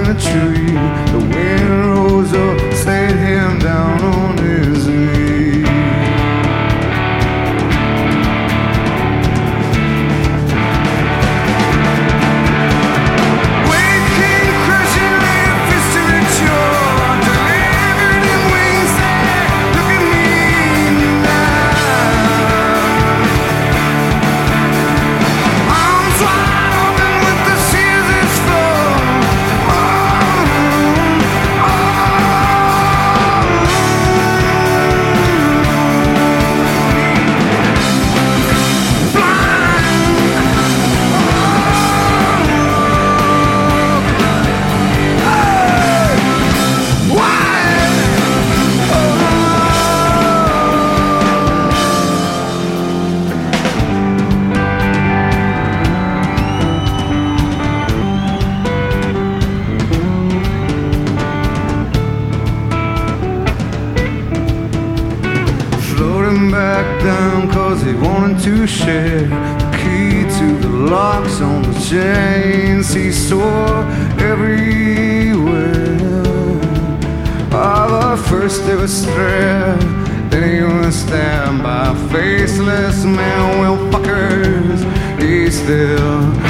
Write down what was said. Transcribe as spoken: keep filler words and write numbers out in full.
in a tree. The wind rose up, set him down on his knee. Wait, King Crushing, lay a fist to the jaw, delivered in wings that look at me now. Arms wide open with the scissors flow. Oh, oh, floating back down cause he wanted to share the key to the locks on the chains he saw everywhere. Ah, but first it was thread, then he was stabbed by a faceless man. Well, fuckers, he still